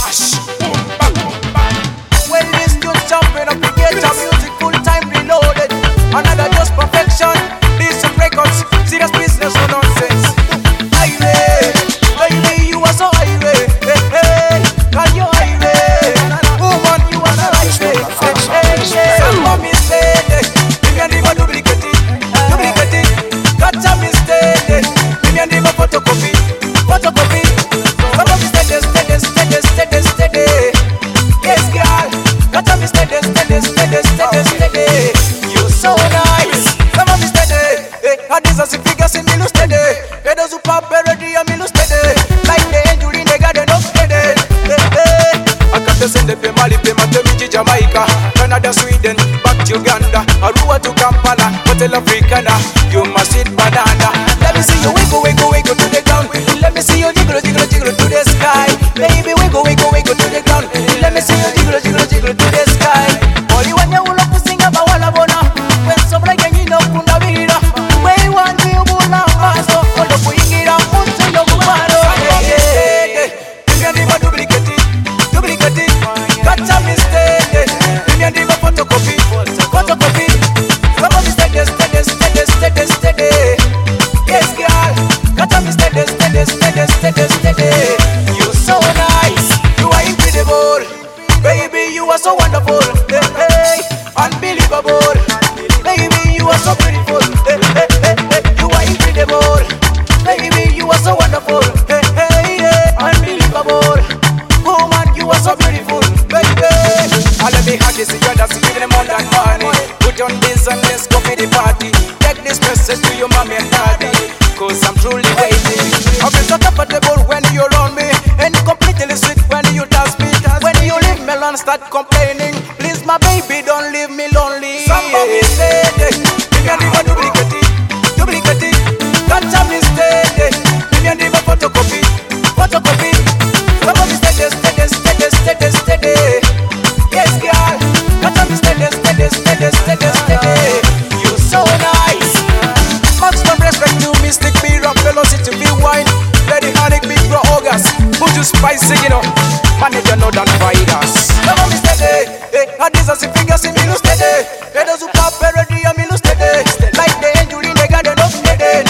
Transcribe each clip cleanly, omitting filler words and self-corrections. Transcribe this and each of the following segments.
mash. Boom, bang, boom, bang. When this tune's jumping up, we get our music full time reloaded. Another just perfection. Decent records, serious business, no nonsense. Highway, baby, you are so highway. Hey, hey, can you highway? Woman, you are so highway. Hey, hey, hey. Some of me say, maybe I never duplicate it. Duplicate it. That's a mistake. Maybe I never photocopy. Photocopy. Some of me steady, steady, steady, steady, steady. Yes, girl. That's a mistake. Steady, steady, steady, steady. You so nice. Some of me steady. And this is a figure in me steady. It does up a parody and me steady. Like the angel in the garden of Eden. I got to send the Mali, Matemichi, Jamaica, Canada, Sweden, back to Uganda, Arua to Kampala, Hotel Africana. You must eat banana. Let me see you wiggle, wiggle, wiggle to the ground. Let me see you jiggle, jiggle, jiggle to the sky. Baby, wiggle, wiggle, wiggle to the ground. Let me see you jiggle, jiggle, jiggle to the sky. All you want, you will have to sing about Wallabona. When some like you know, Kunda Vira. Where you want to you will not pass. So, all the Puingi, I'm going to know Kumaro. You can never duplicate it. Duplicate it. Got a mistake. You can never photocopy. Photocopy. Some of me steady, steady, steady, steady, steady. Yes, girl. Got a mistake. Steady, steady, steady, steady. You so nice. You are incredible. Baby, you are so wonderful. Hey, hey. Unbelievable. Baby, you are so beautiful. Hey, hey, hey, hey. You are incredible. Baby, you are so wonderful. Hey, hey, hey. Unbelievable. Woman, you are so beautiful. Baby, and let me hug you, see you that's even more than money. Put on this and let's go for the party. Take this message to your mommy and daddy, cause I'm truly waiting. I've been so comfortable when you're around me, and completely sweet when you touch me. When you leave me alone, start complaining. Please, my baby, don't leave me lonely. Somebody said, you can never duplicate it. Duplicate it. That's a mistake. You can never photocopy. Photocopy. Somebody steady, steady, steady, steady, steady. Yes, girl. That's a mistake. Steady, steady, steady, steady. You so nice. Maximum respect to Mystic Mirror, Velocity, V-Wine, Lady Honey, Big Bro, August. Put you spicy, you know. Manager, no than fighters. Come on, steady. And this is the fingers in me, steady. It does up a parody and me, steady. Like the angel in the garden of Eden.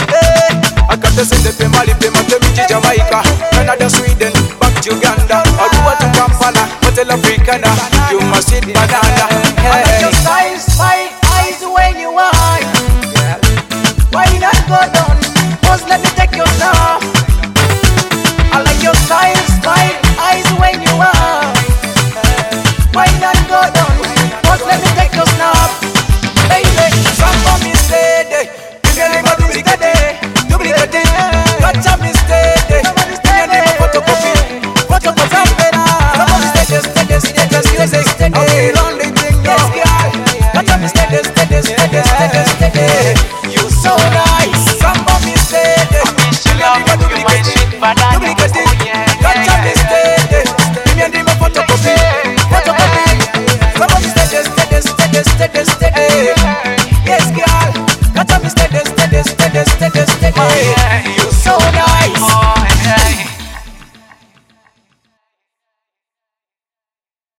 I got to send the Mali, Matemichi, Jamaica, Canada, Sweden, back to Uganda, Arua to Kampala, Hotel Africana. You must eat banana. I like your style, smile, eyes when you whine. Why not go down? Pause, let me take your now. I like your style, smile, eyes when you whine. Why not go down? Pause, let me take your snap. Baby, some for me steady. You can never duplicate it. Duplicate it. Got a mistake. You can never photocopy. Photocopy. Some for me steady, steady, steady, steady. Okay, lonely thing, yes, girl. Got a mistake, steady, steady, steady, steady. You so nice. Some for me steady. You can never duplicate it. Duplicate it. Got a mistake. You can never photocopy. Photocopy. Some for me steady, steady, steady, steady, steady.